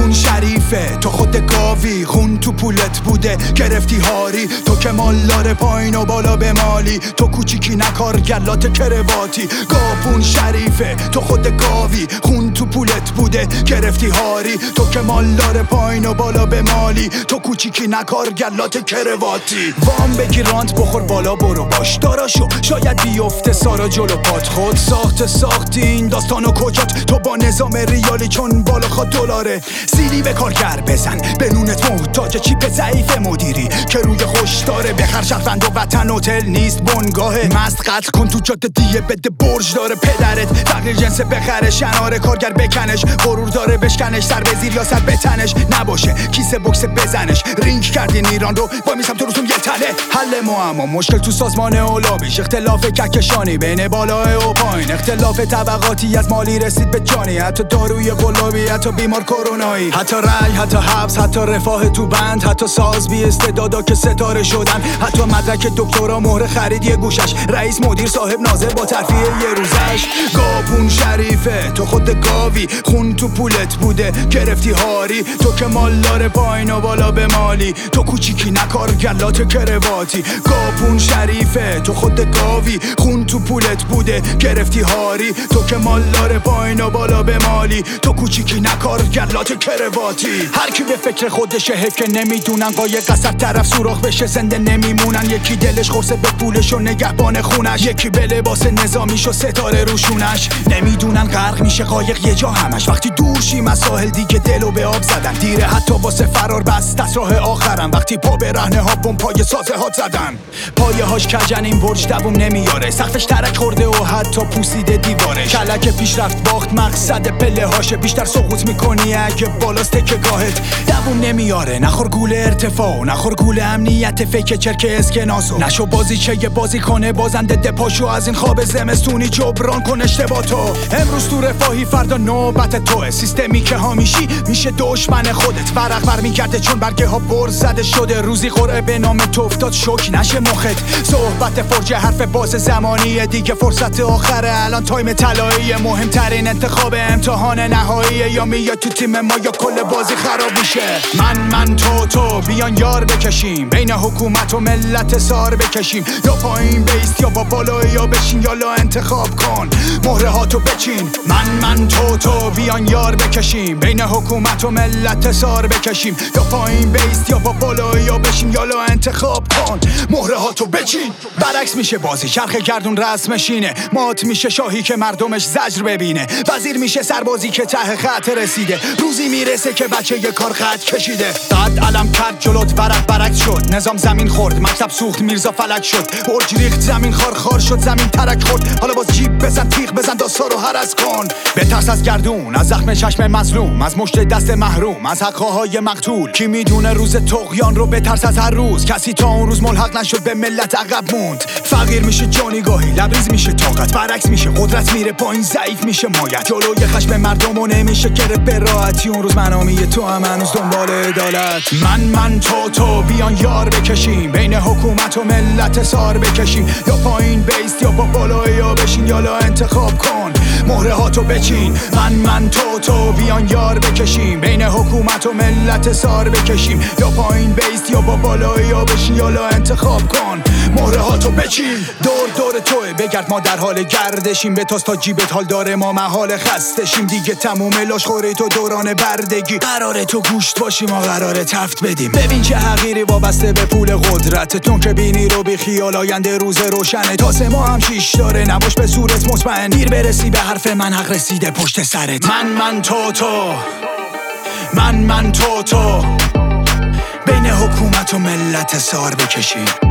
گاپون شریفه تو خود گاوی، خون تو پولت بوده گرفتی هاری. تو که مالدار پایین و بالا به مالی، تو کوچیکی نکار گلات کرواتی. گاپون شریفه تو خود گاوی، خون تو پولت بوده گرفتی هاری. تو که مالدار پایین و بالا به مالی، تو کوچیکی نکار گلات کرواتی. وام بگی رانت بخور بالا برو باش داراشو، شاید بیفته سارا جلو پات. خود ساختی این داستانو کجات، تو با نظام ریالی چون بالا خواد دلاره. سیلی به کارگر بزن به نونت محتاج چیپ ضعیف مدیری که روی خوش داره. بخر شهروند و وطن هتل نیست بنگاهه. مست قتل کن تو جاده دیه بده برج داره پدرت. تغییر جنس بخره شناره کارگر بکنش. غرور داره بشکنش سر به زیر یا سر به تنش. نباشه کیسه بوکس بزنش. رینگ کردین ایران رو با میسم تو روزون یه تله. حل معما مشکل تو سازمان اولابیش. اختلاف کهکشانی بین بالا و پایین. اختلاف طبقاتی از مالی رسید به جانی. حتی داروی قلابی، حتی بیمار کرونایی، حتی رای، حتی حبس، حتی رفاه تو بند، حتی ساز بی استعدادا که ستاره شدن، حتی مدرک دکترا مهر خرید یه گوشش. رئیس مدیر صاحب ناظر با ترفیع یه روزش. گاپون شریفه تو خود گاوی، خون تو پولت بوده گرفتی هاری. تو که مالدار پایین و بالا به مالی، تو کوچیکی نکار گلات کرواتی. گاپون شریفه تو خود گاوی، خون تو پولت بوده گرفتی هاری. تو که مالدار پایین و بالا به مالی، تو کوچیکی نکار گلات کرواتی. هر کی به فکر خودشه حیف که نمیدونن قایق قصد طرف سوراخ بشه زنده نمیمونن. یکی دلش خورسه به پولش و نگهبان خونش، یکی به لباس نظامیش و ستاره روشونش. نمیدونن غرق میشه قایق یه جا همش. وقتی دور شیم از ساحل دیگه دلو به آب زدن. دیره حتی واسه فرار بس دست راه آخرم. وقتی پا به رهنه ها بم پای سازه ها زدن. پایه هاش کجن این برج دووم نمیاره. سقفش ترک خورده و حتی پوسیده دیوارش. کلک پیشرفت باخت مقصد پله هاشه. بیشتر سقوط میکنی اگه بالاست تکه گاهت دووم نمیاره. نخور گوله ارتفاع، نخور گوله امنیت فیک چرک اسکناسو. نشو بازی چه یه بازی کنه بازنده دپاشو. از این خواب زمستونی جبران کن اشتباهاتو. امروز تو رفاهی فردا نوبت توه. سیستمی که همیشی میشه دشمن خودت. ورق بر میگرده چون برگه ها بر زده شده. روزی قرعه به نام تو افتاد شوک نشه مخت. صحبت فرجه حرف باز زمانیه دیگه. فرصت آخره الان تایم طلایی. مهمترین انتخاب امتحان نهاییه. یا میاد تو تیم ما یا کل بازی خراب میشه. من تو بیان یار بکشیم. بین حکومت و ملت سار بکشیم. یا پایین بیست یا با بالا یا بشین. یالا انتخاب کن مهره هاتو بچین. من تو بیان یار بکشیم. بین حکومت و ملت سار بکشیم. یا پایین بیست یا با بالا یا بشین. یالا انتخاب کن مهره هاتو بچین. برعکس میشه بازی چرخ گردون رسمشینه. مات میشه شاهی که مردمش زجر ببینه. وزیر میشه سربازی که ته خط رسیده. روزی میرسه که بچه یه کار خط کشیده. قد علم کرد جلوت برعکس شد. نظام زمین خورد مکتب سوخت میرزا فلک شد. برج ریخت زمین خار شد زمین ترک خورد. حالا باز جیب بزن تیغ بزن داستارو هرس کن. بترس از گردون، از زخم چشم مظلوم، از مشت دست محروم، از حقهای مقتول. کی میدونه روز طغیان رو بترس از هر روز. کسی تا اون روز ملحق نشد به ملت عقب موند. فقیر میشه جانی گاهی لبریز میشه طاقت. برعکس میشه قدرت میره پایین ضعیف میشه مایت. جلوی خشم مردمو نمیشه گرفت به راحتی. اون روز منامی تو هم هنوز دنبال عدالت. من تو بیان یار بکشیم. بین حکومت و ملت سار بکشیم. یا پایین بیست یا با بالا یا بشین. یالا انتخاب کن مهره هاتو بچین. من تو بیان یار بکشیم. بین حکومت و ملت سار بکشیم. یا پایین بیست یا با بالا یا بشین. یالا انتخاب کن مهره هاتو بچین. دور توه بگرد ما در حال گردشیم. به تاست تا جیبت حال داره ما محال خستشیم. دیگه تموم لاشخوری تو دوران بردگی. قراره تو گوشت باشی ما قراره تفت بدیم. ببین چه حقیری وابسته به پول قدرتتون که بینی رو بی خیال آینده روز روشنه. تاسه ما هم شیش داره نباش به صورت مطمئن. دیر برسی به حرف من حق رسیده پشت سرت. من تو بین حکومت و ملت سار بکشیم.